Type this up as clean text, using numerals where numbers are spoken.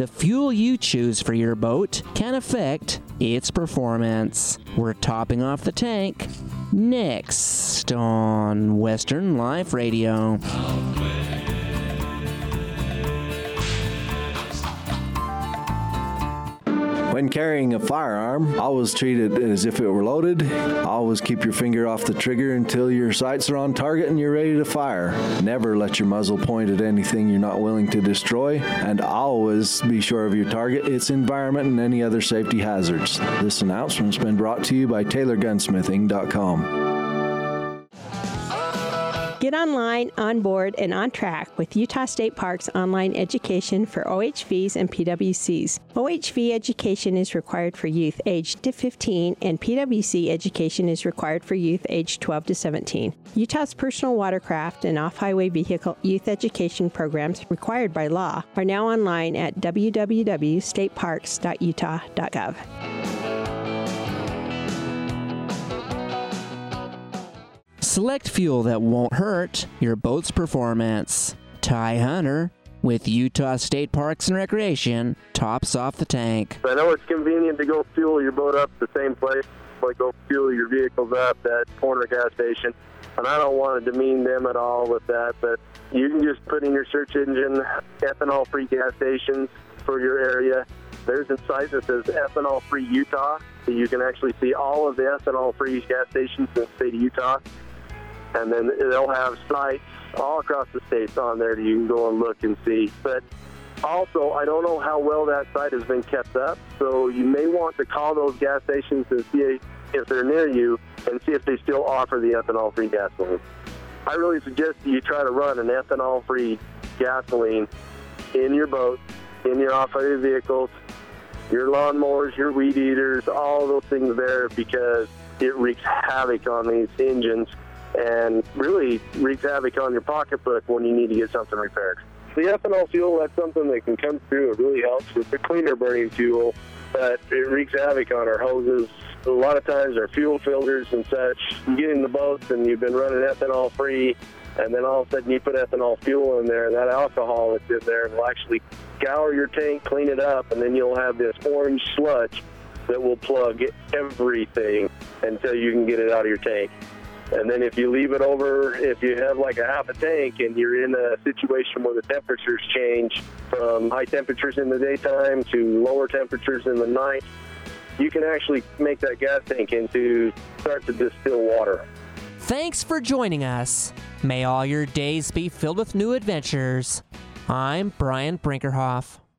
The fuel you choose for your boat can affect its performance. We're topping off the tank next on Western Life Radio. When carrying a firearm, always treat it as if it were loaded. Always keep your finger off the trigger until your sights are on target and you're ready to fire. Never let your muzzle point at anything you're not willing to destroy. And always be sure of your target, its environment, and any other safety hazards. This announcement's been brought to you by TaylorGunsmithing.com. Get online, on board, and on track with Utah State Parks online education for OHVs and PWCs. OHV education is required for youth aged to 15, and PWC education is required for youth aged 12 to 17. Utah's personal watercraft and off-highway vehicle youth education programs required by law are now online at www.stateparks.utah.gov. Select fuel that won't hurt your boat's performance. Ty Hunter with Utah State Parks and Recreation tops off the tank. I know it's convenient to go fuel your boat up the same place, like go fuel your vehicles up at corner gas station. And I don't want to demean them at all with that, but you can just put in your search engine ethanol-free gas stations for your area. There's a site that says ethanol-free Utah. So you can actually see all of the ethanol-free gas stations in the state of Utah. And then they'll have sites all across the states on there that you can go and look and see. But also, I don't know how well that site has been kept up, so you may want to call those gas stations and see if they're near you and see if they still offer the ethanol-free gasoline. I really suggest that you try to run an ethanol-free gasoline in your boat, in your off-highway vehicles, your lawnmowers, your weed eaters, all those things there, because it wreaks havoc on these engines and really wreaks havoc on your pocketbook when you need to get something repaired. The ethanol fuel, that's something that can come through. It really helps with the cleaner burning fuel, but it wreaks havoc on our hoses. A lot of times our fuel filters and such, you get in the boats and you've been running ethanol free, and then all of a sudden you put ethanol fuel in there, and that alcohol that's in there will actually scour your tank, clean it up, and then you'll have this orange sludge that will plug everything until you can get it out of your tank. And then if you leave it over, if you have like a half a tank and you're in a situation where the temperatures change from high temperatures in the daytime to lower temperatures in the night, you can actually make that gas tank start to distill water. Thanks for joining us. May all your days be filled with new adventures. I'm Brian Brinkerhoff.